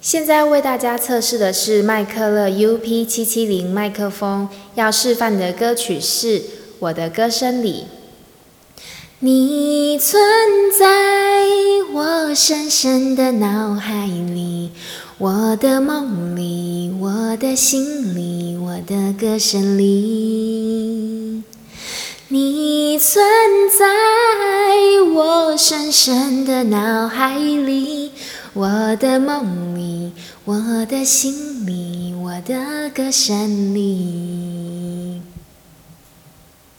现在为大家测试的是麦克勒 UP770 麦克风，要示范的歌曲是《我的歌声里》。你存在我深深的脑海里，我的梦里，我的心里，我的歌声里。你存在我深深的脑海里，我的梦里，我的心里，我的歌声里。